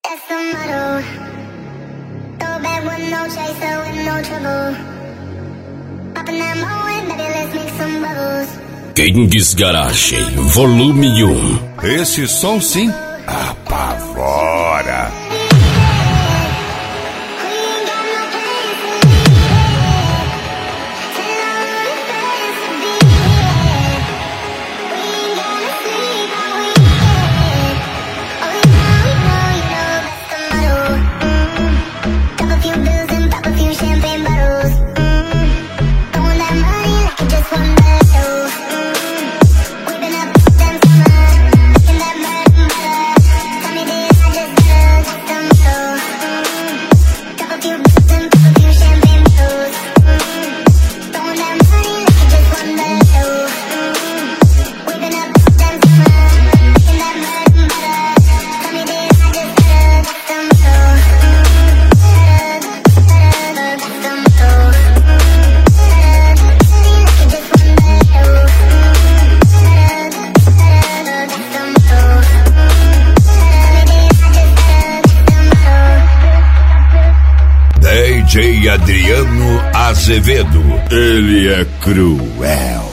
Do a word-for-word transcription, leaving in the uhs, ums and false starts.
That's the motto. Throw back with no chaser, with no trouble. Popping that moe, baby, let's make some bubbles. Genghis Garagem, volume um. Esse som sim apavora. D J Adriano Azevedo, ele é cruel.